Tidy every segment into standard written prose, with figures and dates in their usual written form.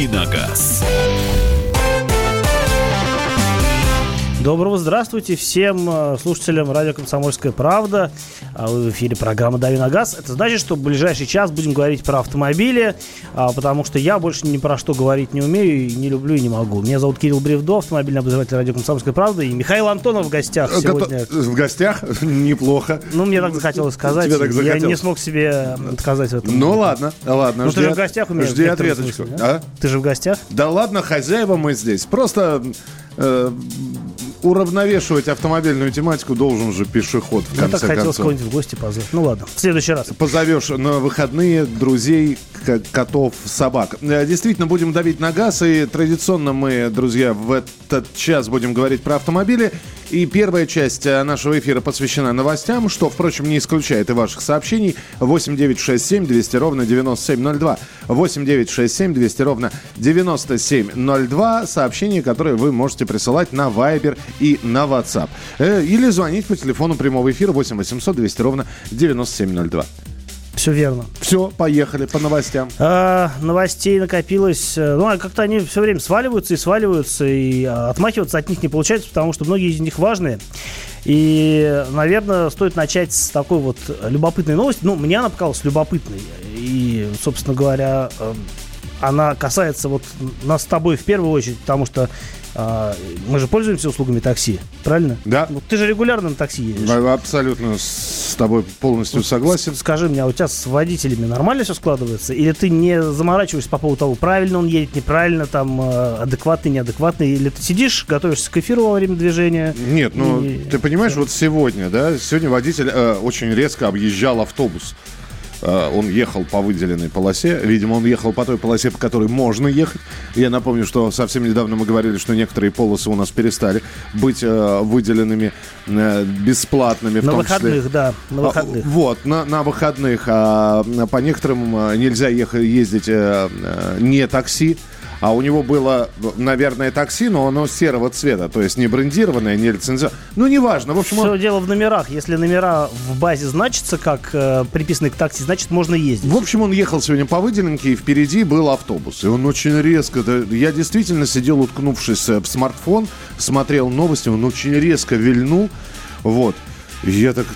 «Давиногаз». Доброго здравствуйте всем слушателям радио «Комсомольская правда». В эфире программа «Дави на газ». Это значит, что в ближайший час будем говорить про автомобили, потому что я больше ни про что говорить не умею, и не люблю и не могу. Меня зовут Кирилл Бревдо, автомобильный обозреватель радио «Комсомольская правда», и Михаил Антонов в гостях сегодня. В гостях? Неплохо. Ну, мне так захотелось сказать. Я не смог себе отказать в этом. Ну, ладно. Ну, ты же в гостях у меня. Жди ответочку. Да? Ты же в гостях? Да ладно, хозяева мы здесь. Просто... уравновешивать автомобильную тематику должен же пешеход, в конце концов. Я так хотел кого-нибудь в гости позвать. Ну ладно, в следующий раз. Позовешь на выходные друзей, котов, собак. Действительно, будем давить на газ. И традиционно мы, друзья, в этот час будем говорить про автомобили. И первая часть нашего эфира посвящена новостям, что, впрочем, не исключает и ваших сообщений. 8 9 6 7 200 ровно 9702. 8 9 6 7 200 ровно 9702. Сообщения, которые вы можете присылать на Viber и на WhatsApp. Или звонить по телефону прямого эфира 8 800 200 ровно 9702. Все верно. Все, поехали по новостям. Новостей накопилось. Ну, как-то они все время сваливаются, и отмахиваться от них не получается, потому что многие из них важные. И, наверное, стоит начать с такой вот любопытной новости. Ну, мне она показалась любопытной. И, собственно говоря, она касается вот нас с тобой в первую очередь, потому что мы же пользуемся услугами такси, правильно? Да. Вот ты же регулярно на такси едешь. Абсолютно с тобой полностью согласен. Скажи мне, а у тебя с водителями нормально все складывается? Или ты не заморачиваешься по поводу того, правильно он едет, неправильно, там, адекватный, неадекватный? Или ты сидишь, готовишься к эфиру во время движения? Нет, ты понимаешь, вот сегодня водитель очень резко объезжал автобус. Он ехал по выделенной полосе. Видимо, он ехал по той полосе, по которой можно ехать. Я напомню, что совсем недавно мы говорили, что некоторые полосы у нас перестали быть выделенными бесплатными. На выходных, да. На выходных. Вот, на выходных. А по некоторым нельзя ездить не такси. А у него было, наверное, такси, но оно серого цвета. То есть не брендированное, не лицензионное. Ну, неважно. В общем, все дело в номерах. Если номера в базе значатся как приписаны к такси, значит, можно ездить. В общем, он ехал сегодня по выделенке, и впереди был автобус. И он очень резко... Я действительно сидел, уткнувшись в смартфон, смотрел новости. Он очень резко вильнул. Вот. И я так...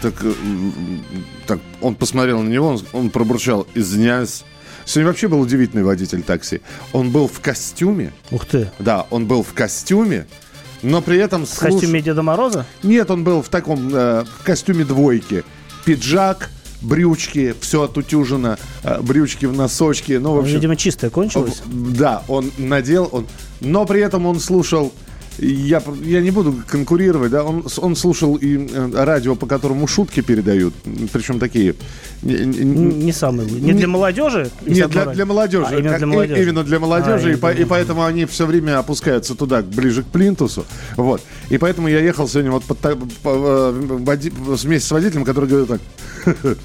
Он посмотрел на него, он пробурчал: «Извиняюсь». Сегодня вообще был удивительный водитель такси. Он был в костюме. Ух ты. Да, он был в костюме, но при этом... В костюме Деда Мороза? Нет, он был в таком в костюме двойки. Пиджак, брючки, все отутюжено, брючки в носочки. Ну, в общем, видимо, чистое кончилось. Да, он надел, но при этом он слушал... Я не буду конкурировать, да, он слушал и радио, по которому шутки передают, причем такие... Не самые... Не для молодежи? Нет, для молодежи. Именно для молодежи. Именно для молодежи, и поэтому они все время опускаются туда, ближе к плинтусу. Вот. И поэтому я ехал сегодня вот вместе с водителем, который говорит так...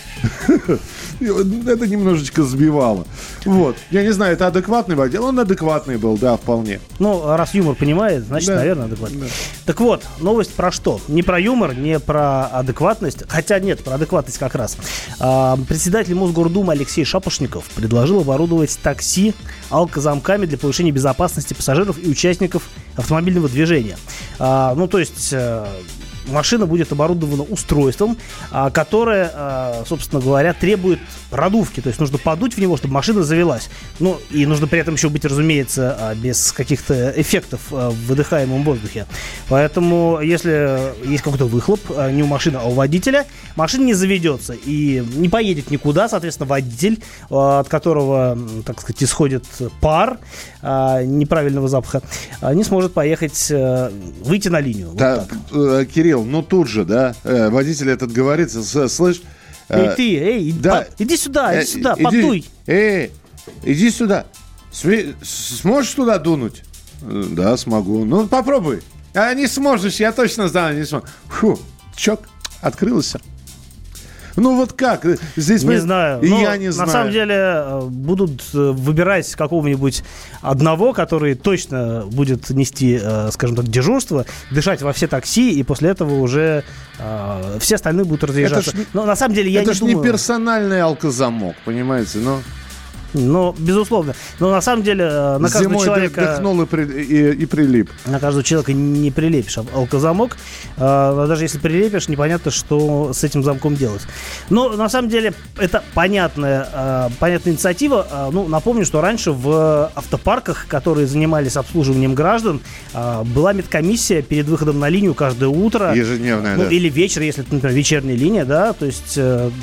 Это немножечко сбивало. Вот. Я не знаю, это адекватный водитель? Он адекватный был, да, вполне. Ну, раз юмор понимает, значит, да, наверное, адекватный. Да. Так вот, новость про что? Не про юмор, не про адекватность. Хотя нет, про адекватность как раз. Председатель Мосгордумы Алексей Шапошников предложил оборудовать такси алкозамками для повышения безопасности пассажиров и участников автомобильного движения. Ну, то есть... Машина будет оборудована устройством, которое, собственно говоря, требует продувки. То есть нужно подуть в него, чтобы машина завелась. Ну, и нужно при этом еще быть, разумеется, без каких-то эффектов в выдыхаемом воздухе. Поэтому, если есть какой-то выхлоп не у машины, а у водителя, машина не заведется и не поедет никуда. Соответственно, водитель, от которого, так сказать, исходит пар неправильного запаха, не сможет поехать, выйти на линию. Да, вот Кирилл, ну тут же, да, водитель этот говорит, слышь... Иди сюда, подуй. Иди сюда. Сможешь туда дунуть? Да, смогу. Ну, попробуй. Не сможешь, я точно знаю, не смогу. Фу, чок, открылся. Ну вот как? Здесь не знаю. Я не знаю. На самом деле будут выбирать какого-нибудь одного, который точно будет нести, скажем так, дежурство, дышать во все такси, и после этого уже все остальные будут разъезжаться. Но на самом деле я не думаю... Это же не персональный алкозамок, понимаете? Ну, безусловно. Но на самом деле на каждого Зимой человека... дыхнул и прилип. На каждого человека не прилепишь алкозамок. Даже если прилепишь, непонятно, что с этим замком делать. Но на самом деле это понятная инициатива. Ну, напомню, что раньше в автопарках, которые занимались обслуживанием граждан, была медкомиссия перед выходом на линию каждое утро. Ежедневная, да. Или вечер, если это, например, вечерняя линия, да, то есть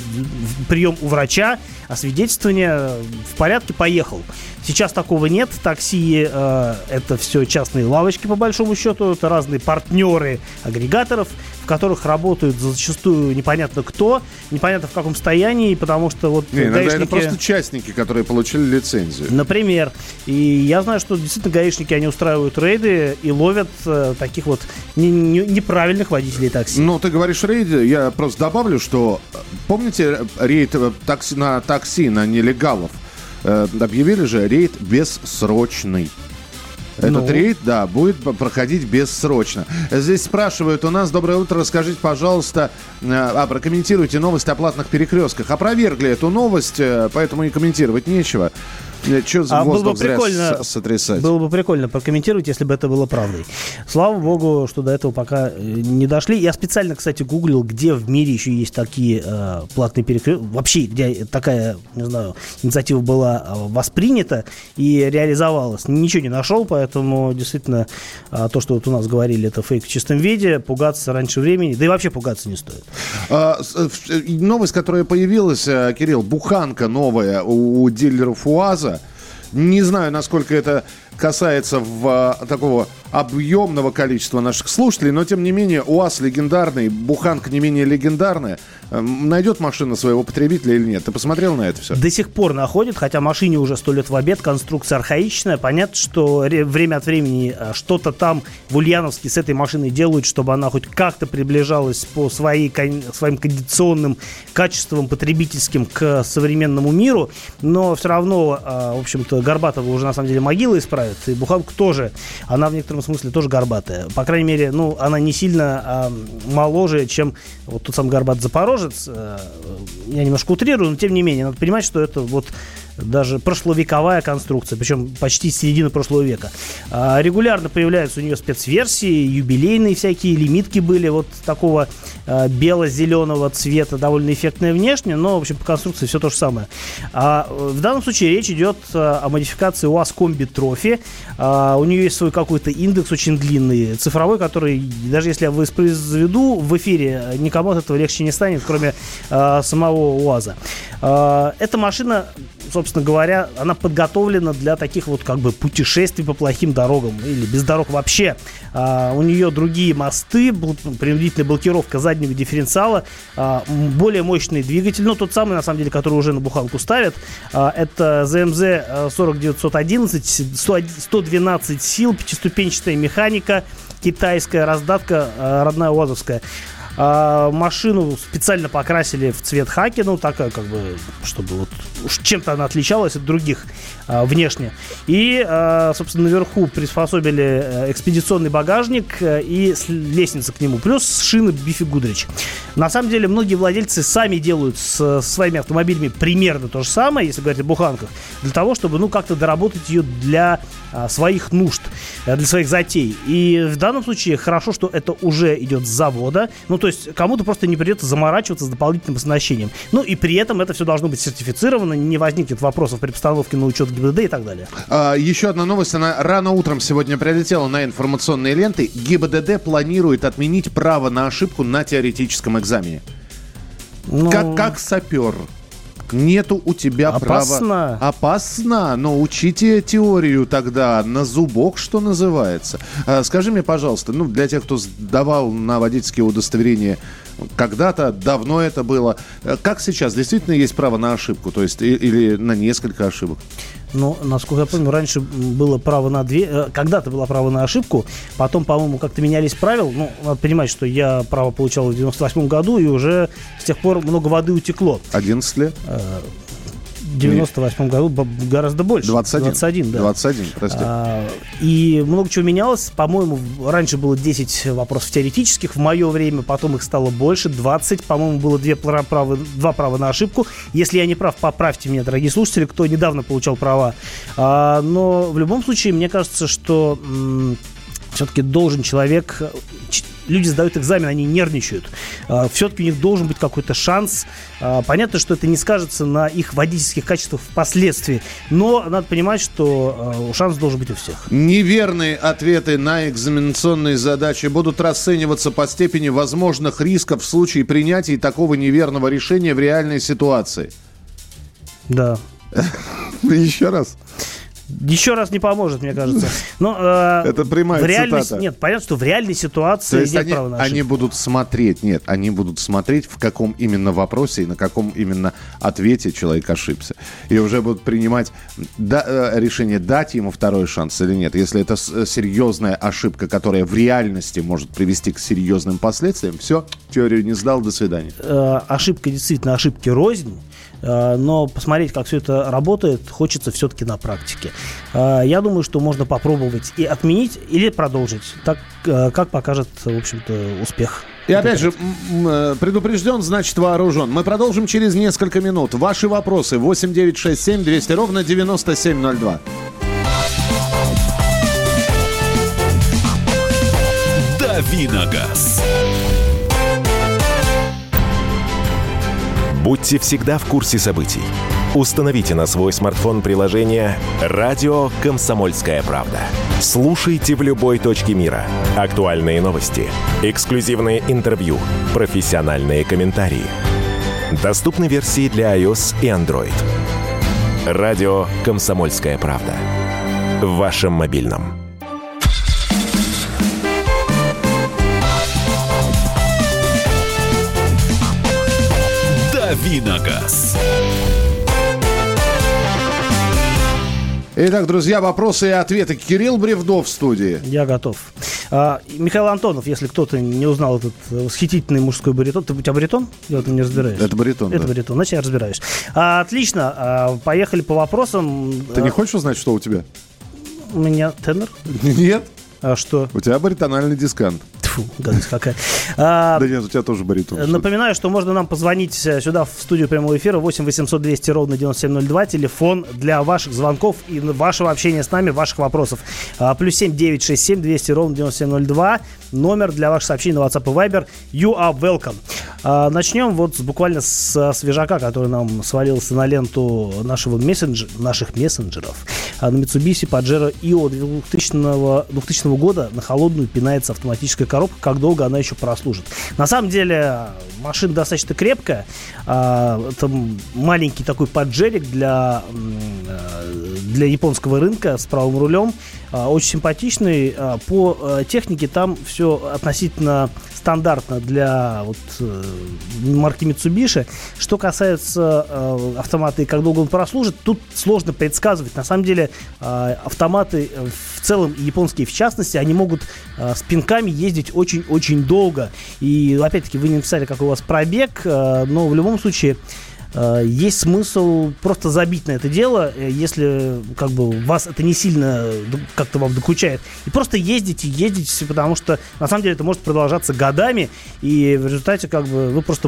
прием у врача, освидетельствование, в порядке, поехал. Сейчас такого нет. Такси это все частные лавочки, по большому счету. Это разные партнеры агрегаторов, в которых работают зачастую непонятно кто, непонятно в каком состоянии, потому что вот гаишники... Это просто частники, которые получили лицензию. Например. И я знаю, что действительно гаишники, они устраивают рейды и ловят таких вот неправильных водителей такси. Ну, ты говоришь рейды, я просто добавлю, что помните рейд на такси, на нелегалов? Объявили же рейд бессрочный. Этот рейд, да, будет проходить бессрочно. Здесь спрашивают у нас: доброе утро, расскажите, пожалуйста, прокомментируйте новость о платных перекрестках. Опровергли эту новость, поэтому и комментировать нечего. Что воздух зря сотрясать? Было бы прикольно прокомментировать, если бы это было правдой. Слава богу, что до этого пока не дошли. Я специально, кстати, гуглил, где в мире еще есть такие платные перекрестки. Вообще, где такая, не знаю, инициатива была воспринята и реализовалась. Ничего не нашел, поэтому действительно то, что вот у нас говорили, это фейк в чистом виде. Пугаться раньше времени, да и вообще пугаться не стоит. Новость, которая появилась, Кирилл, буханка новая у дилеров УАЗа. Не знаю, насколько это касается такого объемного количества наших слушателей, но тем не менее УАЗ легендарный, буханка не менее легендарная. Найдет машина своего потребителя или нет? Ты посмотрел на это все? До сих пор находит, хотя машине уже 100 лет в обед, конструкция архаичная. Понятно, что время от времени что-то там в Ульяновске с этой машиной делают, чтобы она хоть как-то приближалась по своим кондиционным качествам потребительским к современному миру, но все равно, в общем-то, Горбатова уже на самом деле могила исправит, и буханка тоже, она в некотором смысле тоже горбатая. По крайней мере, ну, она не сильно моложе, чем вот тот самый Горбат Запорожец. Я немножко утрирую, но тем не менее, надо понимать, что это вот даже прошловековая конструкция, причем почти с середины прошлого века. Регулярно появляются у нее спецверсии, юбилейные всякие, лимитки были вот такого бело-зеленого цвета, довольно эффектная внешне, но, в общем, по конструкции все то же самое. В данном случае речь идет о модификации УАЗ Комби Трофи. У нее есть свой какой-то индекс очень длинный, цифровой, который, даже если я воспроизведу в эфире, никому от этого легче не станет, кроме самого УАЗа. Эта машина, собственно говоря, она подготовлена для таких вот как бы путешествий по плохим дорогам или без дорог вообще. У нее другие мосты, принудительная блокировка заднего дифференциала, более мощный двигатель, ну тот самый, на самом деле, который уже на буханку ставят. Это ZMZ 40911, 112 сил, пятиступенчатая механика, китайская раздатка, родная УАЗовская. Машину специально покрасили в цвет хаки, ну, такая, как бы, чтобы вот чем-то она отличалась от других внешне. И, собственно, наверху приспособили экспедиционный багажник и лестница к нему, плюс шины Бифи Гудрич. На самом деле, многие владельцы сами делают со своими автомобилями примерно то же самое, если говорить о буханках, для того, чтобы, ну, как-то доработать ее для своих нужд, для своих затей. И в данном случае хорошо, что это уже идет с завода. Ну, то есть кому-то просто не придется заморачиваться с дополнительным оснащением. Ну, и при этом это все должно быть сертифицировано, не возникнет вопросов при постановке на учет ГИБДД и так далее. Еще одна новость, она рано утром сегодня прилетела на информационные ленты. ГИБДД планирует отменить право на ошибку на теоретическом экзамене. Ну... Как сапер. Нету у тебя права. Опасно. Но учите теорию тогда на зубок, что называется. Скажи мне, пожалуйста, ну, для тех, кто сдавал на водительские удостоверения когда-то, давно это было, как сейчас? Действительно есть право на ошибку? То есть или на несколько ошибок? Ну, насколько я помню, раньше было право на когда-то было право на ошибку, потом, по-моему, как-то менялись правила. Ну, надо понимать, что я право получал в 98 году, и уже с тех пор много воды утекло. 11 лет? 98 году гораздо больше. 21, да. 21, прости. И много чего менялось. По-моему, раньше было 10 вопросов теоретических. В мое время потом их стало больше, 20. По-моему, было 2 права на ошибку. Если я не прав, поправьте меня, дорогие слушатели, кто недавно получал права. Но в любом случае, мне кажется, что все-таки должен человек... Люди сдают экзамен, они нервничают. Все-таки у них должен быть какой-то шанс. Понятно, что это не скажется на их водительских качествах впоследствии, но надо понимать, что шанс должен быть у всех. Неверные ответы на экзаменационные задачи будут расцениваться по степени возможных рисков в случае принятия такого неверного решения в реальной ситуации. Да. Еще раз. Еще раз не поможет, мне кажется. Но, это прямая цитата. Нет, понятно, что в реальной ситуации нет права на ошибку. Они будут смотреть, в каком именно вопросе и на каком именно ответе человек ошибся. И уже будут принимать решение, дать ему второй шанс или нет. Если это серьезная ошибка, которая в реальности может привести к серьезным последствиям, все, теорию не сдал, до свидания. Ошибка действительно ошибки рознь. Но посмотреть, как все это работает, хочется все-таки на практике. Я думаю, что можно попробовать и отменить, или продолжить, так как покажет, в общем-то, успех. И опять же, предупрежден, значит вооружен. Мы продолжим через несколько минут. Ваши вопросы 8 9 6 7 200 ровно 9702. Давиногаз. Будьте всегда в курсе событий. Установите на свой смартфон приложение «Радио Комсомольская правда». Слушайте в любой точке мира. Актуальные новости, эксклюзивные интервью, профессиональные комментарии. Доступны версии для iOS и Android. «Радио Комсомольская правда». В вашем мобильном. Давиногаз. Итак, друзья, вопросы и ответы. Кирилл Бревдов в студии. Я готов. Михаил Антонов, если кто-то не узнал этот восхитительный мужской баритон. Ты у тебя баритон? Я в этом не разбираюсь. Это баритон, Это баритон, значит, я разбираюсь. Отлично, поехали по вопросам. Ты не хочешь узнать, что у тебя? У меня тенор. Нет. А что? У тебя баритональный дискант. Фу, гадость какая. Да нет, у тебя тоже баритон. Напоминаю, что можно нам позвонить сюда в студию прямого эфира 8 800 200 ровно 9702. Телефон для ваших звонков и вашего общения с нами, ваших вопросов. +7 967 200 ровно 9702. Номер для ваших сообщений на WhatsApp и Viber. You are welcome. Начнем вот буквально с свежака, который нам свалился на ленту наших мессенджеров. На Mitsubishi Pajero Io 2000 года на холодную пинается автоматическая коробка. Как долго она еще прослужит? На самом деле машина достаточно крепкая. Это маленький такой поджерик для японского рынка с правым рулем. Очень симпатичный. По технике там все относительно стандартно для марки Mitsubishi. Что касается автомата и как долго он прослужит, тут сложно предсказывать. На самом деле автоматы в целом, японские в частности, они могут с пинками ездить очень-очень долго. И опять-таки вы не написали, какой у вас пробег, но в любом случае есть смысл просто забить на это дело, если вас это не сильно как-то вам докучает. И просто ездите, потому что на самом деле это может продолжаться годами, и в результате вы просто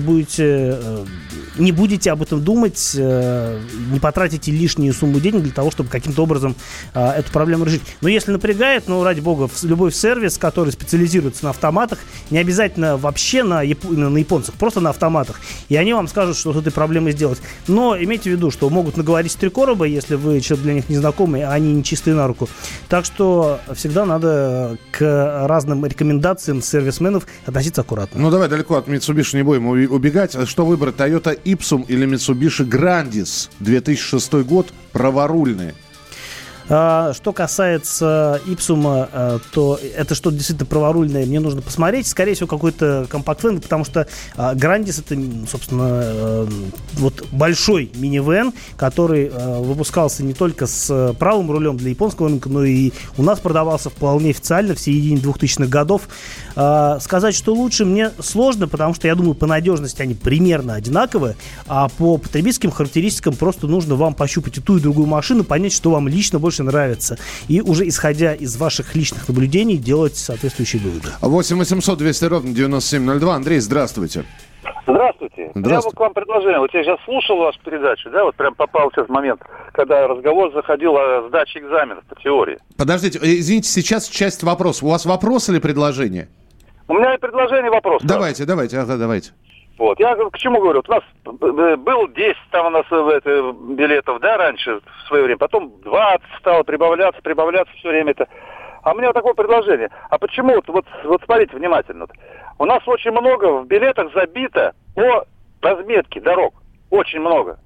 не будете об этом думать, не потратите лишнюю сумму денег для того, чтобы каким-то образом эту проблему решить. Но если напрягает, ради бога, любой сервис, который специализируется на автоматах, не обязательно вообще на японцах, просто на автоматах, и они вам скажут, что с этой проблемой сделать. Но имейте в виду, что могут наговорить 3 короба, если вы человек для них незнакомый, а они не чистые на руку. Так что всегда надо к разным рекомендациям сервисменов относиться аккуратно. Давай далеко от Mitsubishi не будем убегать. Что выбрать, Toyota Ipsum или Mitsubishi Grandis 2006 год, праворульные? Что касается Ипсума, то это что-то действительно праворульное, мне нужно посмотреть. Скорее всего, какой-то компакт-вен, потому что Грандис это, собственно, вот большой минивэн, который выпускался не только с правым рулем для японского рынка, но и у нас продавался вполне официально в середине 2000-х годов. Сказать, что лучше, мне сложно, потому что я думаю, по надежности они примерно одинаковые, а по потребительским характеристикам просто нужно вам пощупать и ту, и другую машину, понять, что вам лично больше нравится. И уже исходя из ваших личных наблюдений делать соответствующие выводы. 8 800 200 ровно 9702. Андрей, здравствуйте. Здравствуйте. Я вот к вам предложение. Вот я сейчас слушал вашу передачу, да, вот прям попал сейчас в момент, когда разговор заходил о сдаче экзаменов по теории. Подождите, извините, сейчас часть вопроса. У вас вопрос или предложение? У меня и предложение, вопрос. Давайте. Вот, я к чему говорю? Вот у нас было 10 там у нас билетов, да, раньше, в свое время. Потом 20 стало прибавляться все время это. А у меня вот такое предложение. А почему, вот смотрите внимательно. У нас очень много в билетах забито по разметке дорог. Очень много.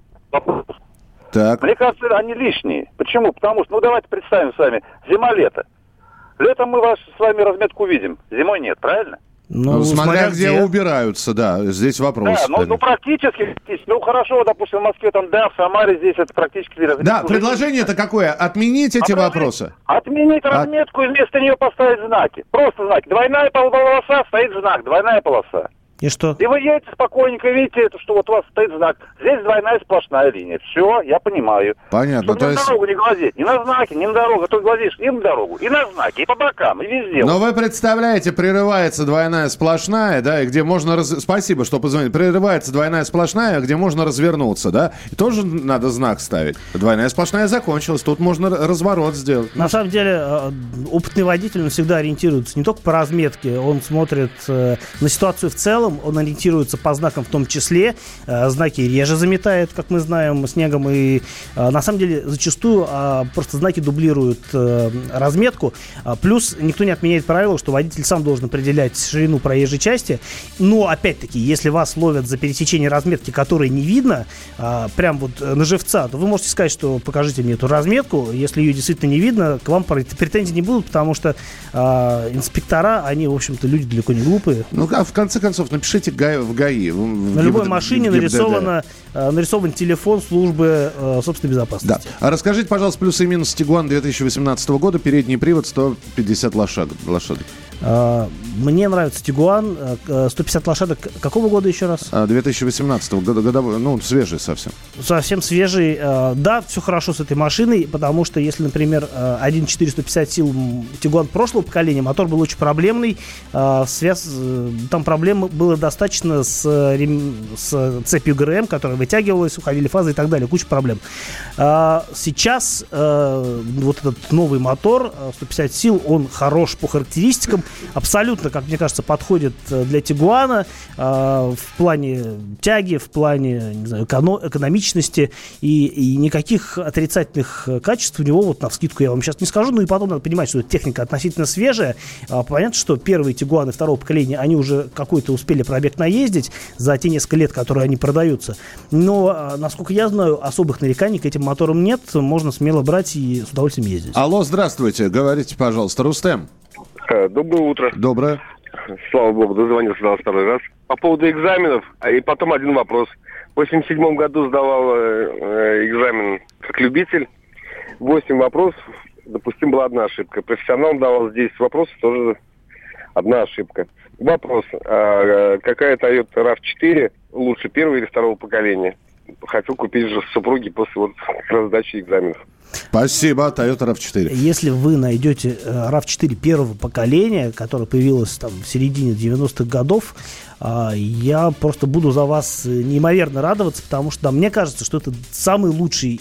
Так. Мне кажется, они лишние. Почему? Потому что, давайте представим с вами, зима-лето. Летом мы с вами разметку увидим, зимой нет, правильно? Смотря где убираются, да, здесь вопрос. Да, практически, хорошо, допустим, в Москве, там, да, в Самаре здесь это практически... Да, предложение-то какое? Отменить эти вопросы? Отменить разметку и вместо нее поставить знаки. Просто знаки. Двойная полоса, стоит знак, двойная полоса. И что? И вы едете спокойненько, видите, что вот у вас стоит знак. Здесь двойная сплошная линия. Все, я понимаю. Понятно. Чтобы на дорогу не глазеть. Ни на знаки, ни на дорогу. А то глазишь и на дорогу, и на знаки, и по бокам, и везде. Но вы представляете, прерывается двойная сплошная, да, и где можно... Спасибо, что позвонили. Прерывается двойная сплошная, где можно развернуться, да? И тоже надо знак ставить. Двойная сплошная закончилась, тут можно разворот сделать. На самом деле, опытный водитель, он всегда ориентируется не только по разметке, он смотрит на ситуацию в целом, он ориентируется по знакам в том числе. Знаки реже заметает, как мы знаем, снегом. И на самом деле зачастую просто знаки дублируют разметку. Плюс никто не отменяет правило, что водитель сам должен определять ширину проезжей части. Но, опять-таки, если вас ловят за пересечение разметки, которой не видно, прям вот на живца, то вы можете сказать, что покажите мне эту разметку. Если ее действительно не видно, к вам претензий не будут, потому что инспектора, они, в общем-то, люди далеко не глупые. А в конце концов, напишите в ГАИ. На любой машине нарисован телефон службы собственной безопасности. Да. А расскажите, пожалуйста, плюсы и минусы Тигуан 2018 года. Передний привод, 150 лошадок. Мне нравится Тигуан. 150 лошадок. Какого года еще раз? 2018 годовой. Свежий совсем. Совсем свежий. Да, все хорошо с этой машиной, потому что если, например, 1.4 150 сил Тигуан прошлого поколения, мотор был очень проблемный. Там проблем было достаточно с цепью ГРМ, которая вытягивалась, уходили фазы и так далее. Куча проблем. Сейчас вот этот новый мотор 150 сил, он хорош по характеристикам. Абсолютно, как мне кажется, подходит для Тигуана в плане тяги, в плане, не знаю, экономичности и никаких отрицательных качеств у него, вот навскидку я вам сейчас не скажу, и потом надо понимать, что техника относительно свежая. Понятно, что первые Тигуаны второго поколения, они уже какой-то успели пробег наездить за те несколько лет, которые они продаются, но, насколько я знаю, особых нареканий к этим моторам нет, можно смело брать и с удовольствием ездить. Алло, здравствуйте, говорите, пожалуйста, Рустем. Доброе утро. Доброе. Слава богу, дозвонился до вас второй раз. По поводу экзаменов, и потом один вопрос. В 87 году сдавал экзамен как любитель. 8 вопросов, допустим, была одна ошибка. Профессионал давал 10 вопросов, тоже одна ошибка. Вопрос. Какая Toyota RAV4 лучше, первого или второго поколения? Хочу купить же супруги после раздачи экзаменов. Спасибо, Toyota RAV4. Если вы найдете RAV4 первого поколения, которое появилось там в середине 90-х годов, я просто буду за вас неимоверно радоваться, потому что мне кажется, что это самый лучший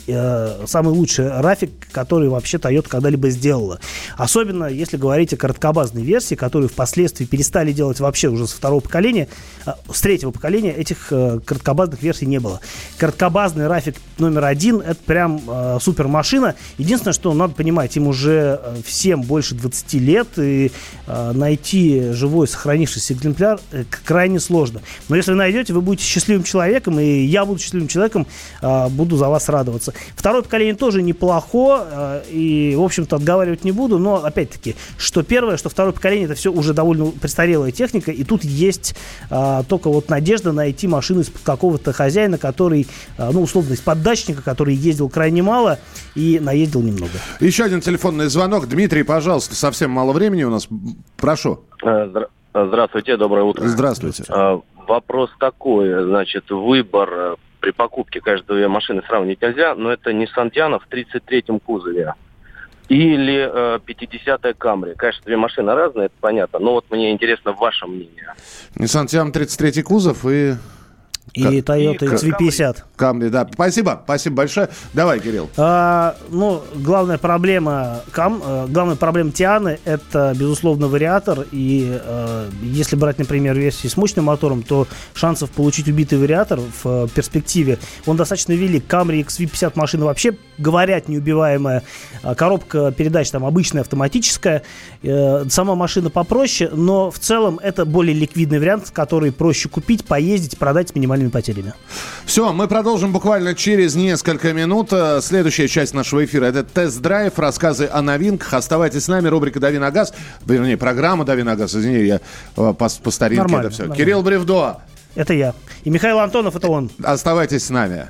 RAV, который вообще Toyota когда-либо сделала. Особенно если говорить о короткобазной версии, которую впоследствии перестали делать вообще уже с второго поколения. С третьего поколения этих короткобазных версий не было. Короткобазный RAV номер 1 — это прям супермашина. машина. Единственное, что надо понимать, им уже всем больше 20 лет, и найти живой сохранившийся экземпляр крайне сложно. Но если вы найдете, вы будете счастливым человеком, и я буду счастливым человеком, буду за вас радоваться. Второе поколение тоже неплохо, и, в общем-то, отговаривать не буду, но, опять-таки, что первое, что второе поколение, это все уже довольно престарелая техника, и тут есть только вот надежда найти машину из-под какого-то хозяина, который, условно, из-под дачника, который ездил крайне мало и наездил немного. Еще один телефонный звонок. Дмитрий, пожалуйста, совсем мало времени у нас. Прошу. Здравствуйте, доброе утро. Здравствуйте. Вопрос такой, значит, выбор при покупке каждой машины сравнить нельзя, но это Nissan Tiana в 33-м кузове или 50-я Camry. Конечно, две машины разные, это понятно, но вот мне интересно ваше мнение. Nissan Tiana 33-й кузов и Toyota XV50. Camry, да. Спасибо большое. Давай, Кирилл. Главная проблема Tiana — это, безусловно, вариатор. И если брать, например, версии с мощным мотором, то шансов получить убитый вариатор в перспективе, он достаточно велик. Camry XV50 машина вообще, говорят, неубиваемая. Коробка передач там обычная, автоматическая. Сама машина попроще, но в целом это более ликвидный вариант, который проще купить, поездить, продать с минимальными потерями. Все, мы продолжим буквально через несколько минут. Следующая часть нашего эфира — это тест-драйв, рассказы о новинках. Оставайтесь с нами, рубрика «Дави на газ». Вернее, программа «Дави на газ». Извини, я по старинке это все. Нормально. Кирилл Бревдо. Это я. И Михаил Антонов — это он. Оставайтесь с нами.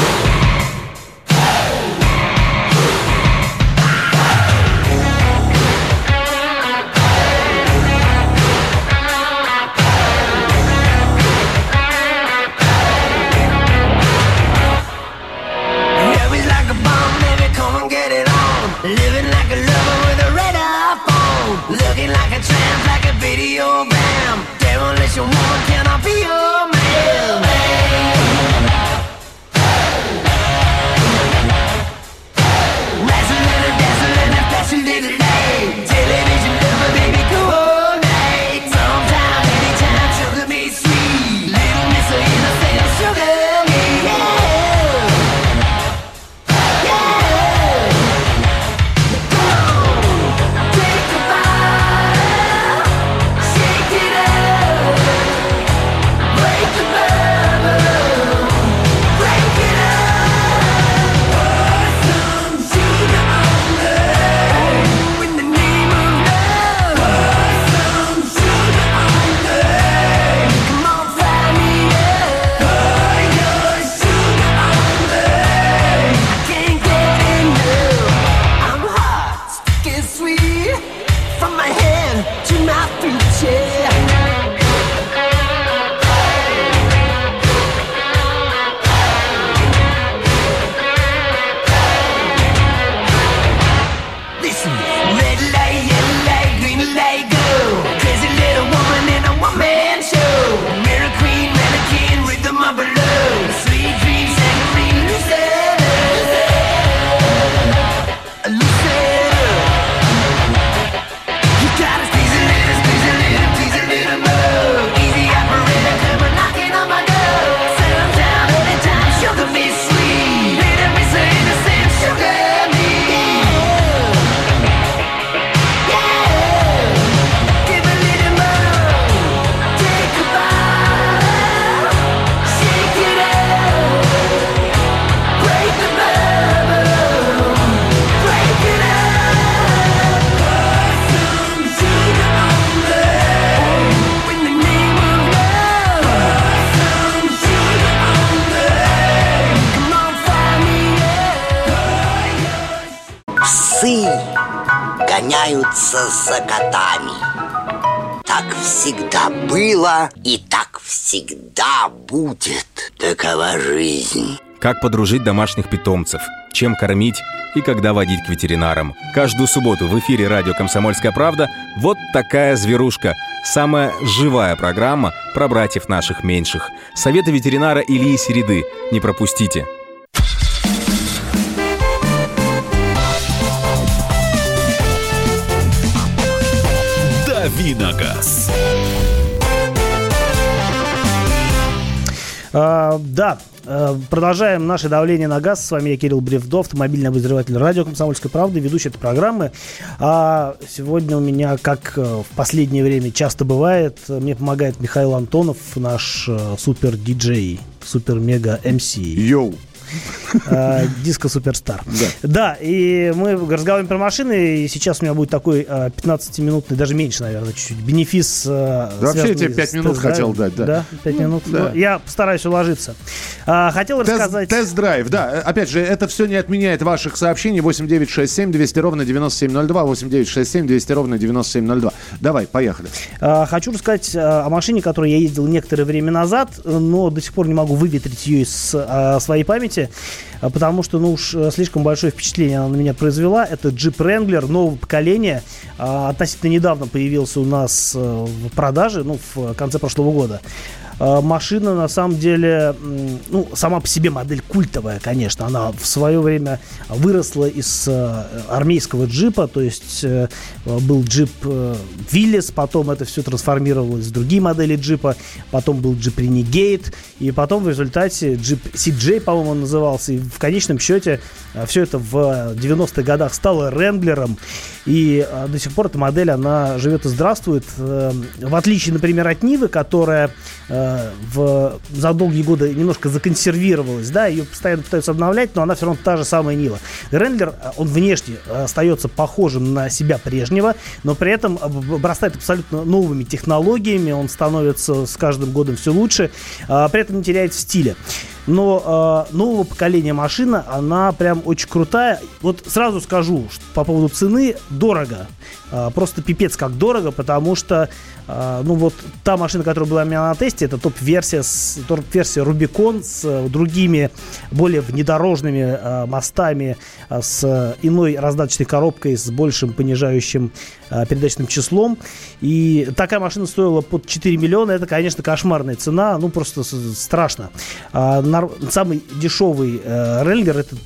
гоняются за котами. Так всегда было и так всегда будет. Такова жизнь. Как подружить домашних питомцев, чем кормить и когда водить к ветеринарам. Каждую субботу в эфире радио «Комсомольская правда» вот такая зверушка. Самая живая программа про братьев наших меньших. Советы ветеринара Ильи Середы. Не пропустите. «Дави на газ». Да, продолжаем наше давление на газ. С вами я, Кирилл Бревдо, автомобильный обозреватель радио «Комсомольская правда», ведущий этой программы. Сегодня у меня, как в последнее время часто бывает, мне помогает Михаил Антонов, наш супер-диджей, супер-мега-МС. Йоу! Диско Суперстар. Да, и мы разговариваем про машины, и сейчас у меня будет такой 15-минутный, даже меньше, наверное, чуть-чуть, бенефис. Вообще я тебе 5 минут хотел дать, да. Да, 5 минут. Да. Я постараюсь уложиться. Хотел рассказать... Тест-драйв, да. Опять же, это все не отменяет ваших сообщений. 8967 200 ровно 9702, 8967 200 ровно 9702. Давай, поехали. Хочу рассказать о машине, которой я ездил некоторое время назад, но до сих пор не могу выветрить ее из своей памяти, потому что, уж слишком большое впечатление она на меня произвела. Это Jeep Wrangler нового поколения. Относительно недавно появился у нас в продаже, в конце прошлого года. Машина, на самом деле, сама по себе модель культовая, конечно. Она в свое время выросла из армейского джипа, то есть был джип Willys, потом это все трансформировалось в другие модели джипа, потом был джип Renegade, и потом в результате джип CJ, по-моему, он назывался, и в конечном счете все это в 90-х годах стало Wrangler'ом, и до сих пор эта модель, она живет и здравствует, в отличие, например, от Нивы, которая за долгие годы немножко законсервировалась, да, ее постоянно пытаются обновлять, но она все равно та же самая Нива. Wrangler, он внешне остается похожим на себя прежнего, но при этом обрастает абсолютно новыми технологиями, он становится с каждым годом все лучше, при этом не теряет в стиле. Но нового поколения машина, она прям очень крутая. Вот сразу скажу, что по поводу цены, дорого. Просто пипец как дорого, потому что та машина, которая была у меня на тесте, это топ-версия Rubicon с другими, более внедорожными мостами, с иной раздаточной коробкой, с большим понижающим передаточным числом. И такая машина стоила под 4 миллиона. Это, конечно, кошмарная цена, просто страшно. Самый дешевый Wrangler — это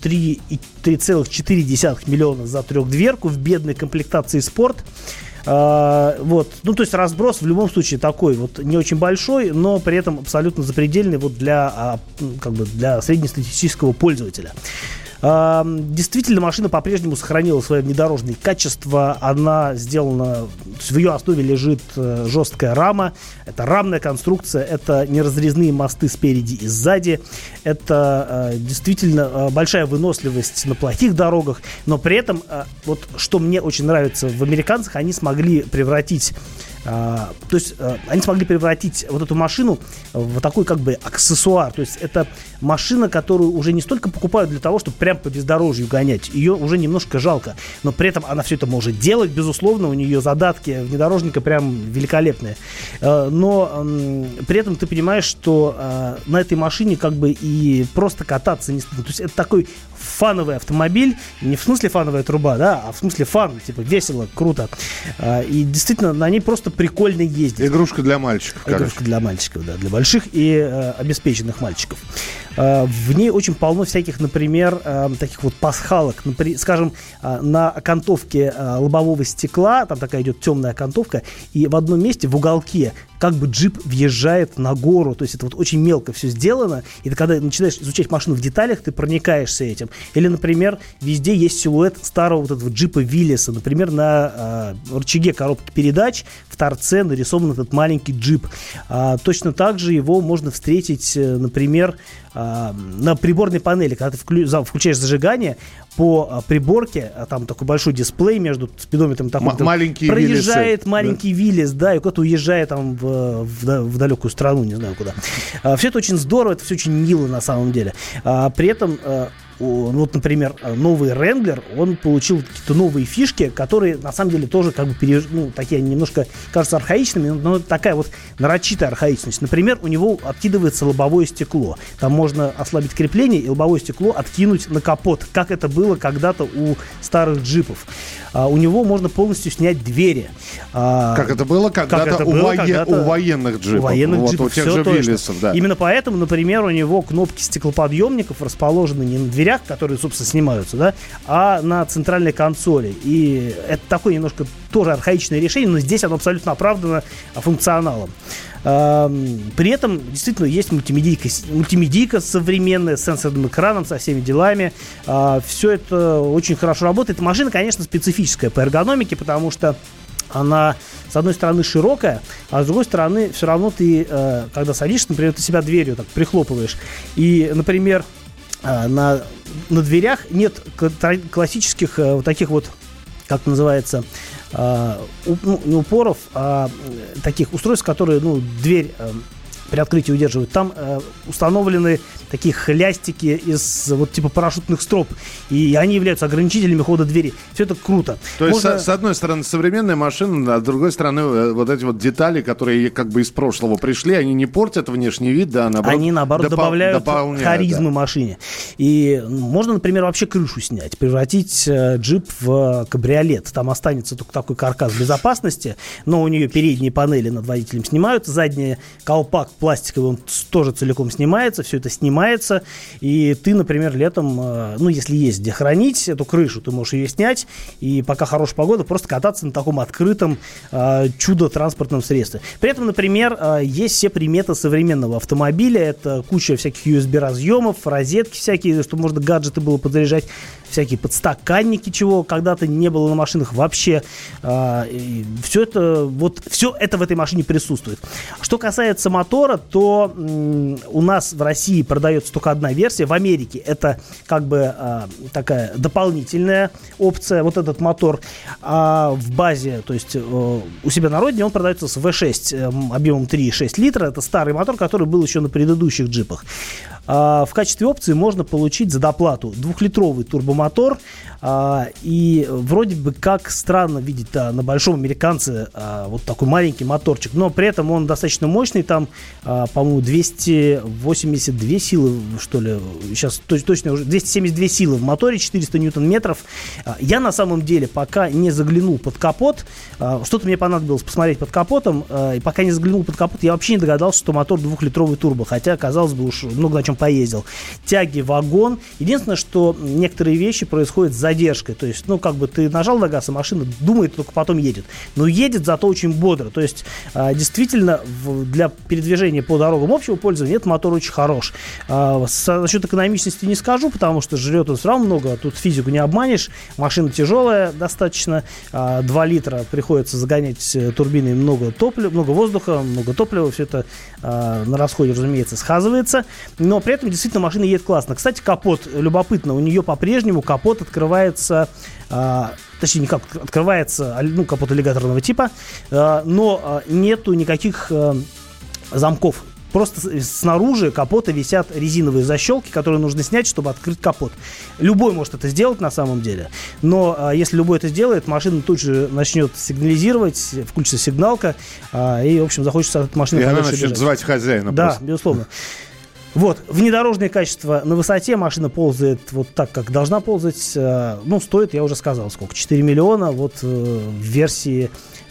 3,4 миллиона за трехдверку в бедной комплектации спорт. То есть разброс в любом случае такой не очень большой, но при этом абсолютно запредельный для среднестатистического пользователя. Действительно, машина по-прежнему сохранила свои внедорожные качества. Она сделана... В ее основе лежит жесткая рама. Это рамная конструкция. Это неразрезные мосты спереди и сзади. Это действительно большая выносливость на плохих дорогах. Но при этом, что мне очень нравится в американцах, они смогли превратить... они смогли превратить вот эту машину в такой аксессуар. То есть это машина, которую уже не столько покупают для того, чтобы прям по бездорожью гонять. Ее уже немножко жалко. Но при этом она все это может делать, безусловно. У нее задатки внедорожника прям великолепные. Но при этом ты понимаешь, что на этой машине и просто кататься не стыдно. То есть это такой фановый автомобиль. Не в смысле фановая труба, да, а в смысле фан. Весело, круто. И действительно на ней просто прикольно ездить. Игрушка для мальчиков. Игрушка для мальчиков, да, для больших и обеспеченных мальчиков. В ней очень полно всяких, например, таких пасхалок. Скажем, на окантовке лобового стекла, там такая идет темная окантовка, и в одном месте в уголке джип въезжает на гору. То есть это очень мелко все сделано. И ты, когда начинаешь изучать машину в деталях, ты проникаешься этим. Или, например, везде есть силуэт старого этого джипа Willys. Например, на рычаге коробки передач в торце нарисован этот маленький джип. Точно так же его можно встретить, например, на приборной панели. Когда ты включаешь зажигание, по приборке, там такой большой дисплей между спидометром, проезжает маленький Willys, да, и куда-то уезжает там в далекую страну, не знаю куда. Все это очень здорово, это все очень мило на самом деле. При этом например, новый Wrangler, он получил какие-то новые фишки, которые, на самом деле, тоже такие немножко кажутся архаичными, но такая нарочитая архаичность. Например, у него откидывается лобовое стекло. Там можно ослабить крепление и лобовое стекло откинуть на капот, как это было когда-то у старых джипов. У него можно полностью снять двери. Как это было когда-то у военных джипов. У военных джипов, у тех же Willys'ов, да. Именно поэтому, например, у него кнопки стеклоподъемников расположены не на двери, дверях, которые, собственно, снимаются, да, а на центральной консоли. И это такое немножко тоже архаичное решение, но здесь оно абсолютно оправдано функционалом. При этом действительно есть мультимедийка современная с сенсорным экраном, со всеми делами. Все это очень хорошо работает. Машина, конечно, специфическая по эргономике, потому что она, с одной стороны, широкая, а с другой стороны, все равно ты, когда садишься, например, ты себя дверью так прихлопываешь. И, например, на дверях нет классических вот таких вот, как называется, не упоров, а таких устройств, которые, дверь при открытии удерживают. Там установлены такие хлястики из вот типа парашютных строп, и они являются ограничителями хода двери. Все это круто. То есть, с одной стороны, современная машина, а с другой стороны, вот эти вот детали, которые как бы из прошлого пришли, они не портят внешний вид, да, наоборот, они, наоборот, добавляют харизмы машине. И можно, например, вообще крышу снять, превратить джип в кабриолет. Там останется только такой каркас безопасности, но у нее передние панели над водителем снимаются, задний колпак пластиковый, он тоже целиком снимается, все это снимается, и ты, например, летом, если есть где хранить эту крышу, ты можешь ее снять, и пока хорошая погода, просто кататься на таком открытом чудо-транспортном средстве. При этом, например, есть все приметы современного автомобиля, это куча всяких USB-разъемов, розетки всякие, чтобы можно гаджеты было подзаряжать, всякие подстаканники, чего когда-то не было на машинах вообще. Все это в этой машине присутствует. Что касается мотора, то у нас в России продается только одна версия. В Америке это как бы такая дополнительная опция, вот этот мотор. А в базе, то есть у себя на родине он продается с V6 объемом 3,6 литра. Это старый мотор, который был еще на предыдущих джипах. В качестве опции можно получить за доплату 2-литровый турбомотор. И вроде бы как странно видеть на большом американце вот такой маленький моторчик. Но при этом он достаточно мощный. Там, по-моему, 282 силы, что ли. Сейчас точно уже 272 силы в моторе, 400 ньютон-метров. Я на самом деле пока не заглянул под капот. Что-то мне понадобилось посмотреть под капотом. И пока не заглянул под капот, я вообще не догадался, что мотор 2-литровый турбо. Хотя, казалось бы, уж много на чем поездил. Тяги, вагон. Единственное, что некоторые вещи происходят с задержкой. То есть, ты нажал на газ, и машина думает, только потом едет. Но едет зато очень бодро. То есть, действительно, для передвижения по дорогам общего пользования этот мотор очень хорош. Насчет экономичности не скажу, потому что жрет он все равно много. Тут физику не обманешь. Машина тяжелая достаточно. 2 литра приходится загонять турбиной много топлива, много воздуха, много топлива. Все это на расходе, разумеется, сказывается. Но при этом действительно машина едет классно. Кстати, капот, любопытно, у нее по-прежнему капот открывается, точнее, никак открывается, капот аллигаторного типа, но нету никаких замков. Просто снаружи капота висят резиновые защелки, которые нужно снять, чтобы открыть капот. Любой может это сделать на самом деле. Но если любой это сделает, машина тут же начнет сигнализировать, включится сигналка, и, в общем, захочется от машины подальше бежать. И она начнет звать хозяина. Да, просто. Безусловно. Вот, внедорожное качество на высоте, машина ползает вот так, как должна ползать. Стоит, я уже сказал, сколько, 4 миллиона. Вот в версии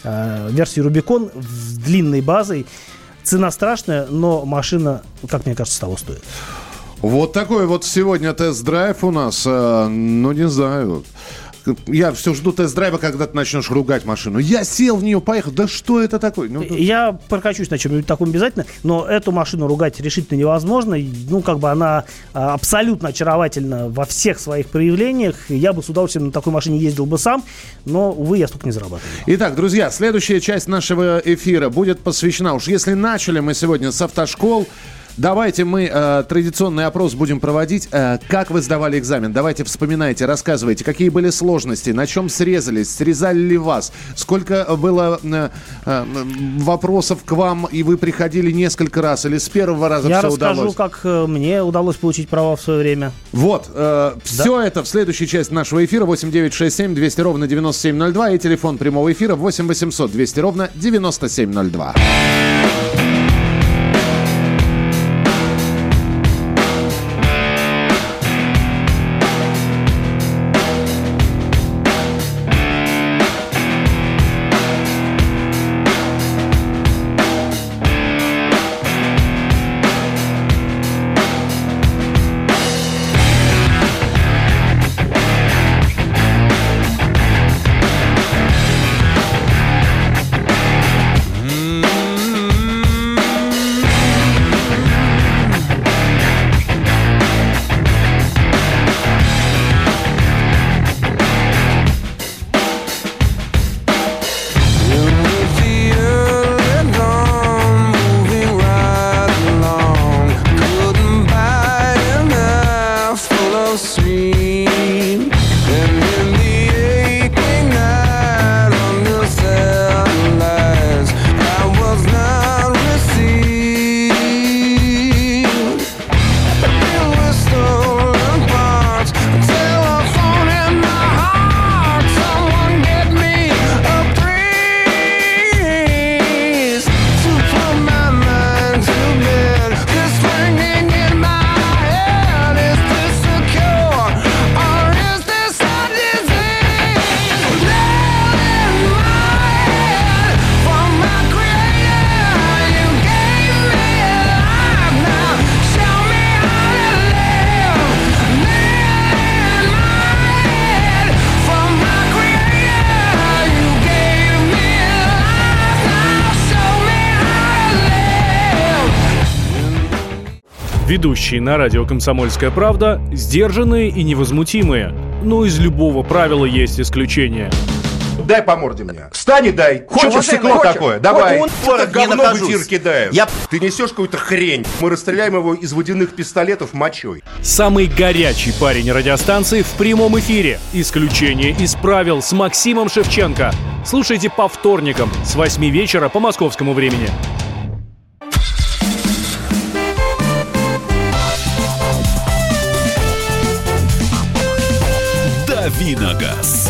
Rubicon с длинной базой. Цена страшная, но машина, как мне кажется, того стоит. Вот такой вот сегодня тест-драйв у нас. Не знаю. Я все жду тест-драйва, когда ты начнешь ругать машину. Я сел в нее, поехал. Да что это такое? Я прокачусь на чем-нибудь таком обязательно, но эту машину ругать решительно невозможно. Она абсолютно очаровательна во всех своих проявлениях. Я бы с удовольствием на такой машине ездил бы сам, но, увы, я столько не зарабатываю. Итак, друзья, следующая часть нашего эфира будет посвящена, уж если начали мы сегодня с автошкол, давайте мы традиционный опрос будем проводить. Как вы сдавали экзамен? Давайте вспоминайте, рассказывайте, какие были сложности, на чем срезались, срезали ли вас, сколько было вопросов к вам, и вы приходили несколько раз, или с первого раза все удалось? Я расскажу, как мне удалось получить права в свое время. Вот, все это в следующей части нашего эфира. 8 9 6 7 200 ровно 9702 и телефон прямого эфира 8 800 200 ровно 9702. Ведущие на радио «Комсомольская правда» сдержанные и невозмутимые. Но из любого правила есть исключение. Дай по морде мне. Встань и дай. Хочешь стекло такое? Давай. Вот говно в эфир кидаю. Ты несешь какую-то хрень. Мы расстреляем его из водяных пистолетов мочой. Самый горячий парень радиостанции в прямом эфире. Исключение из правил с Максимом Шевченко. Слушайте по вторникам с 8 вечера по московскому времени. Давиногаз.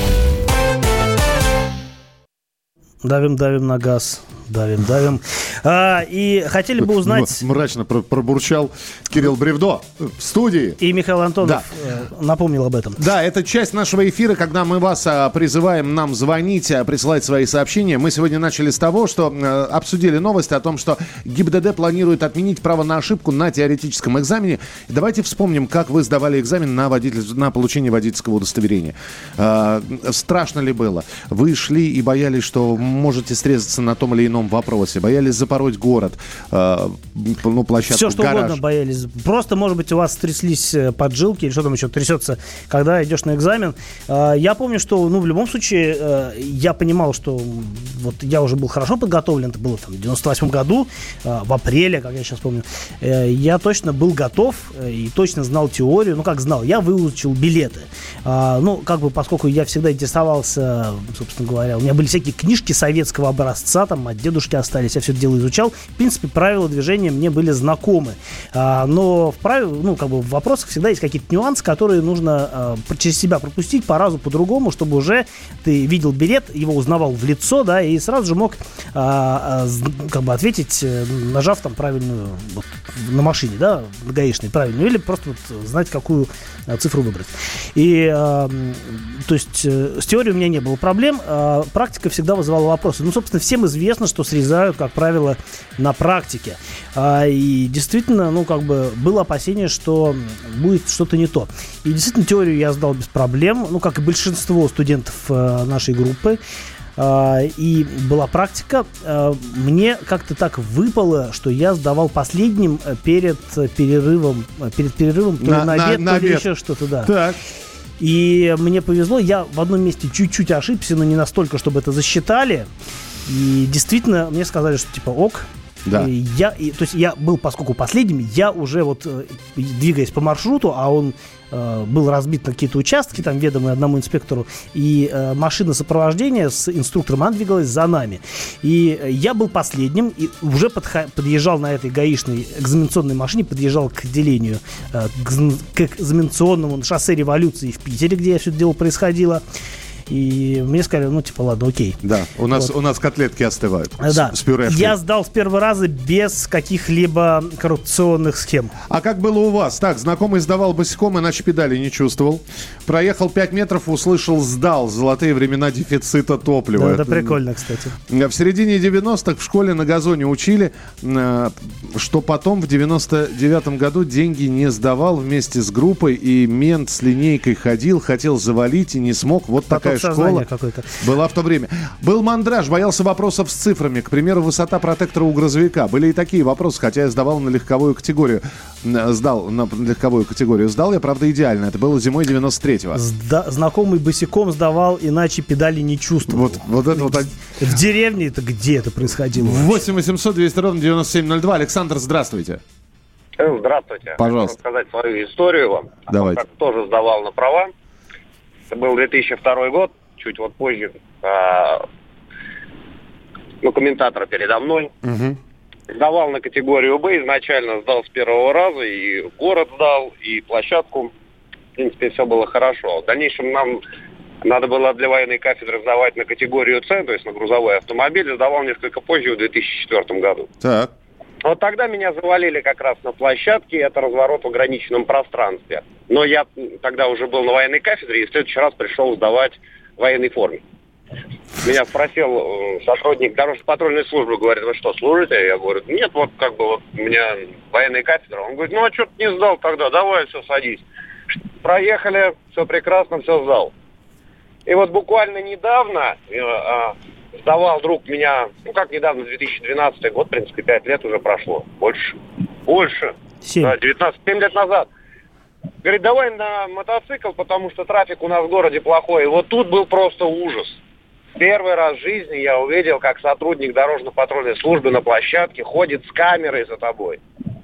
Давим на газ. Давим. И хотели бы узнать... Мрачно пробурчал Кирилл Бревдо в студии. И Михаил Антонов напомнил об этом. Да, это часть нашего эфира, когда мы вас призываем нам звонить, присылать свои сообщения. Мы сегодня начали с того, что обсудили новость о том, что ГИБДД планирует отменить право на ошибку на теоретическом экзамене. Давайте вспомним, как вы сдавали экзамен на получение водительского удостоверения. Страшно ли было? Вы шли и боялись, что можете срезаться на том или ином вопросе, боялись запороть город, площадку, все, что гараж. угодно боялись. Просто, может быть, у вас тряслись поджилки или что там еще трясется, когда идешь на экзамен. Я помню, что, в любом случае, я понимал, что вот я уже был хорошо подготовлен, это было там в 98 году, в апреле, как я сейчас помню. Я точно был готов и точно знал теорию. Я выучил билеты. Поскольку я всегда интересовался, собственно говоря, у меня были всякие книжки советского образца, там от дедушки остались, я все это дело изучал. В принципе, правила движения мне были знакомы. Но в вопросах всегда есть какие-то нюансы, которые нужно через себя пропустить по разу по-другому, чтобы уже ты видел билет, его узнавал в лицо, да, и сразу же мог ответить, нажав там правильную на машине, да, на гаишной правильную, или просто знать, какую цифру выбрать. И то есть с теорией у меня не было проблем, практика всегда вызывала вопросы. Собственно, всем известно, что срезают, как правило, на практике. И действительно, было опасение, что будет что-то не то. И действительно, теорию я сдал без проблем, как и большинство студентов нашей группы. И была практика. Мне как-то так выпало, что я сдавал последним перед перерывом то ли на обед, то ли еще что-то, да. Так. И мне повезло, я в одном месте чуть-чуть ошибся, но не настолько, чтобы это засчитали. И действительно, мне сказали, что ок. Да. То есть я был, поскольку последним, я уже двигаясь по маршруту, а он был разбит на какие-то участки, там ведомые одному инспектору, и машина сопровождения с инструктором, она двигалась за нами. И я был последним, и уже подъезжал на этой гаишной экзаменационной машине, подъезжал к отделению, к экзаменационному шоссе Революции в Питере, где все это дело происходило. И мне сказали, ладно, окей. Да, у нас котлетки остывают с пюрешкой. Я сдал с первого раза без каких-либо коррупционных схем. А как было у вас? Так, знакомый сдавал босиком, иначе педали не чувствовал. Проехал 5 метров, услышал «сдал». Золотые времена дефицита топлива. Да, это прикольно, кстати. В середине 90-х в школе на газоне учили, что потом в 99-м году деньги не сдавал вместе с группой, и мент с линейкой ходил, хотел завалить и не смог. Вот такая школа была в то время. Был мандраж, боялся вопросов с цифрами. К примеру, высота протектора у грузовика. Были и такие вопросы, хотя я сдавал на легковую категорию. Сдал я, правда, идеально. Это было зимой 93-го. Знакомый босиком сдавал, иначе педали не чувствовал. В деревне это где это происходило? 8 800 200 ровно 9702. Александр, здравствуйте. Здравствуйте. Пожалуйста. Хочу рассказать свою историю вам. Давайте. Я тоже сдавал на права. Это был 2002 год, чуть позже. Комментатор передо мной. Угу. Сдавал на категорию Б, изначально сдал с первого раза, и город сдал, и площадку. В принципе, все было хорошо. В дальнейшем нам надо было для военной кафедры сдавать на категорию С, то есть на грузовой автомобиль. Сдавал несколько позже, в 2004 году. Так. Вот тогда меня завалили как раз на площадке, это разворот в ограниченном пространстве. Но я тогда уже был на военной кафедре и в следующий раз пришел сдавать в военной форме. Меня спросил сотрудник дорожно-патрульной службы, говорит, вы что, служите? Я говорю, нет, у меня военная кафедра. Он говорит, а что ты не сдал тогда, давай, все, садись. Проехали, все прекрасно, все сдал. И буквально недавно сдавал друг меня, недавно, 2012 год, в принципе, 5 лет уже прошло, больше. Да, 7 лет назад. Говорит, давай на мотоцикл, потому что трафик у нас в городе плохой. И вот тут был просто ужас. Первый раз в жизни я увидел, как сотрудник дорожно-патрульной службы на площадке ходит с камерой за тобой.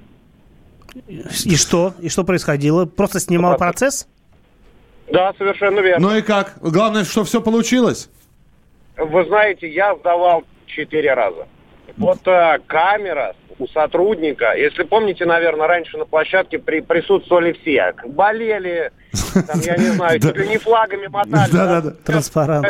И что? И что происходило? Просто снимал процесс? Да, совершенно верно. Ну и как? Главное, что все получилось? Вы знаете, я сдавал 4 раза. Вот камера у сотрудника, если помните, наверное, раньше на площадке присутствовали все. Болели, там, я не знаю, чуть ли не флагами мотали. Да-да-да. Транспарант.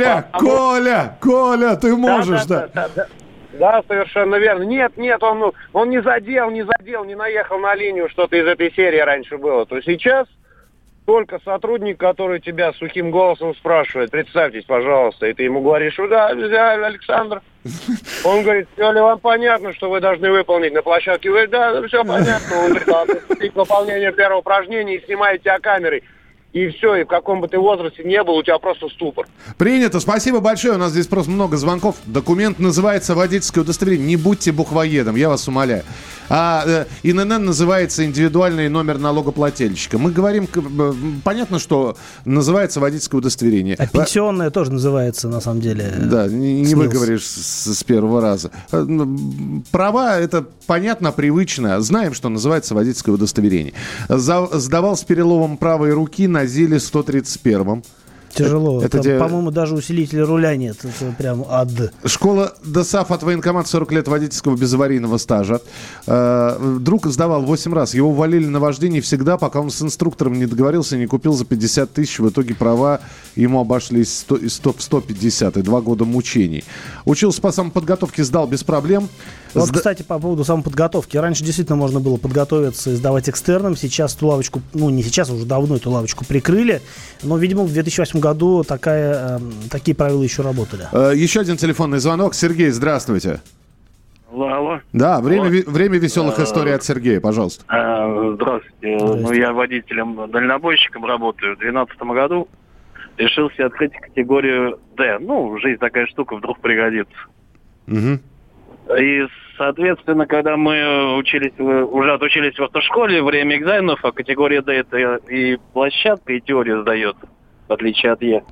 Коля, ты можешь, да. Да, совершенно верно. Нет, он не задел, не наехал на линию, что-то из этой серии раньше было. То сейчас только сотрудник, который тебя сухим голосом спрашивает, представьтесь, пожалуйста, и ты ему говоришь, да, Александр. Он говорит, все ли вам понятно, что вы должны выполнить на площадке? Вы говорите, да, все понятно. Он говорит, приступите к выполнению первого упражнения и снимаете тебя камерой. И все, и в каком бы ты возрасте не был, у тебя просто ступор. Принято, спасибо большое. У нас здесь просто много звонков. Документ называется водительское удостоверение. Не будьте буквоедом, я вас умоляю. А ИНН называется индивидуальный номер налогоплательщика. Мы говорим, понятно, что называется водительское удостоверение. А пенсионное тоже называется, на самом деле. Да, не выговоришь с первого раза. Права, это понятно, привычно. Знаем, что называется водительское удостоверение. Сдавал с переломом правой руки на ЗИЛе 131-м. Тяжело. Там, по-моему, даже усилителя руля нет. Это прям ад. Школа ДОСААФ от военкомата 40 лет водительского безаварийного стажа. Друг сдавал 8 раз. Его уволили на вождении всегда, пока он с инструктором не договорился, не купил за 50 тысяч. В итоге права ему обошлись 150 и 2 года мучений. Учился по самоподготовке, сдал без проблем. Вот, кстати, по поводу самоподготовки. Раньше действительно можно было подготовиться и сдавать экстерном. Сейчас эту лавочку, не сейчас, уже давно эту лавочку прикрыли. Но, видимо, в 2008 году такие правила еще работали. Еще один телефонный звонок. Сергей, здравствуйте. Алло. Да, время веселых историй от Сергея, пожалуйста. Здравствуйте. Я водителем-дальнобойщиком работаю. В 2012 году решил себе открыть категорию D. Жизнь такая штука, вдруг пригодится. Угу. И, соответственно, когда мы уже отучились в автошколе, время экзаменов, а категория D это и площадка, и теория сдает, в отличие от Е.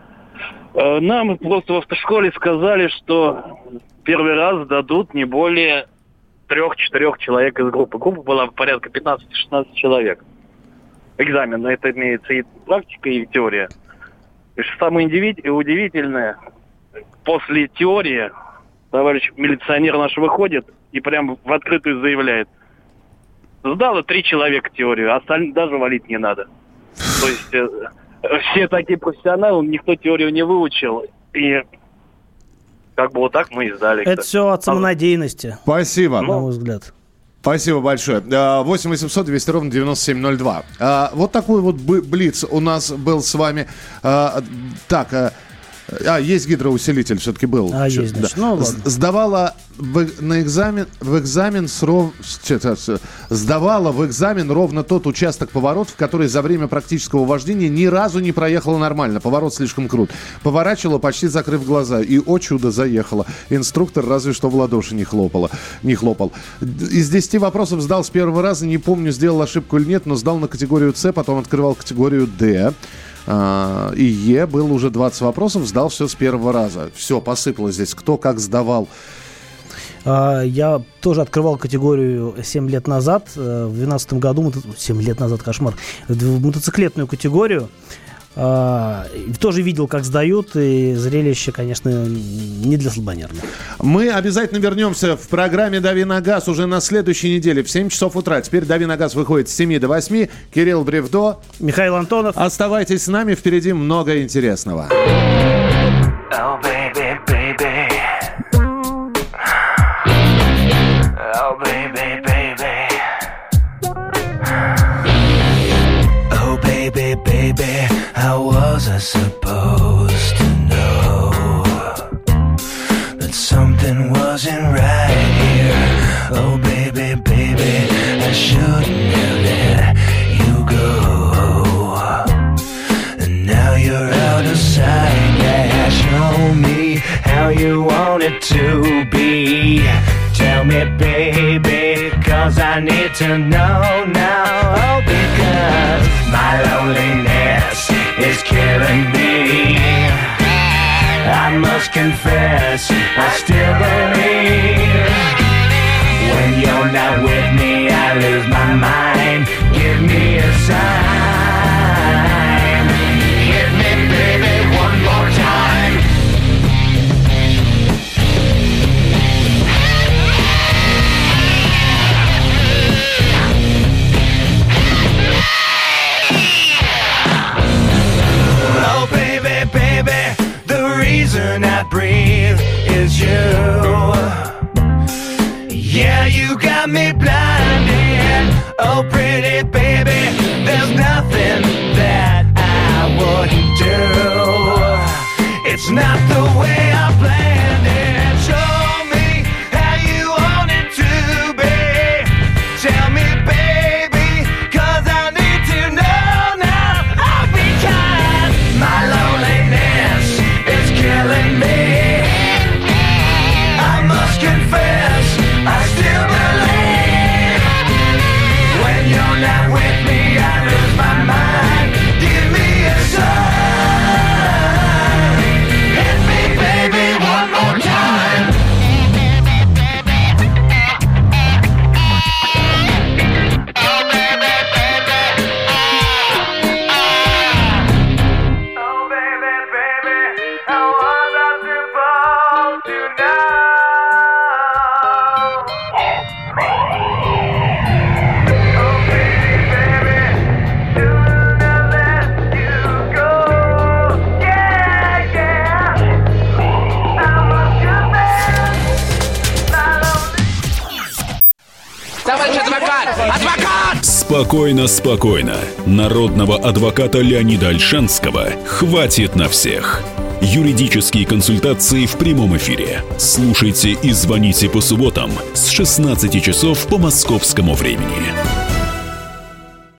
Нам просто в автошколе сказали, что первый раз дадут не более 3-4 человек из группы. Группа была порядка 15-16 человек. Экзамен, на это имеется и практика, и теория. И что самое удивительное, после теории товарищ милиционер наш выходит и прям в открытую заявляет: сдало 3 человека теорию, а остальных даже валить не надо. То есть все такие профессионалы, никто теорию не выучил. И вот так мы и сдали. Это все от самонадеянности. Спасибо. На мой взгляд. Спасибо большое. 8 800 200 ровно 9702. Вот такой вот блиц у нас был с вами. Есть гидроусилитель, все-таки был. Есть, значит. Да. Сдавала в экзамен ровно тот участок поворотов, который за время практического вождения ни разу не проехала нормально. Поворот слишком крут. Поворачивала, почти закрыв глаза. И, о чудо, заехала. Инструктор разве что в ладоши не хлопал. Из 10 вопросов сдал с первого раза. Не помню, сделал ошибку или нет, но сдал на категорию С, потом открывал категорию Д. И Е, было уже 20 вопросов, сдал все с первого раза. Все, посыпалось здесь. Кто как сдавал. Я тоже открывал категорию 7 лет назад. В 2012 году, 7 лет назад, кошмар, в мотоциклетную категорию. Тоже видел, как сдают, и зрелище, конечно, не для слабонервных. Мы обязательно вернемся в программе «Дави на газ» уже на следующей неделе в 7 часов утра. Теперь «Дави на газ» выходит с 7 до 8. Кирилл Бревдо, Михаил Антонов. Оставайтесь с нами, впереди много интересного. Oh, baby, baby. Oh, baby, baby. Oh, baby, baby. How was I supposed to know that something wasn't right here? Oh, baby, baby, I shouldn't have let you go. And now you're out of sight. Yeah, show me how you want it to be. Tell me, baby, 'cause I need to know. reason I breathe is you. Yeah, you got me blinded. Oh, pretty baby, there's nothing that I wouldn't do. It's not the way I planned it. Show me how you want it to be. Tell me, baby, 'cause I need to know now. Oh, because my loneliness is killing me. I must confess, I still believe. When you're not with me, I lose my mind. Give me a sign. Hit me, baby, one more time. Oh, baby, baby. Oh, baby, baby. How was I supposed to know? Товарищ адвокат! Адвокат! Спокойно, спокойно. Народного адвоката Леонида Ольшанского хватит на всех. Юридические консультации в прямом эфире. Слушайте и звоните по субботам с 16 часов по московскому времени.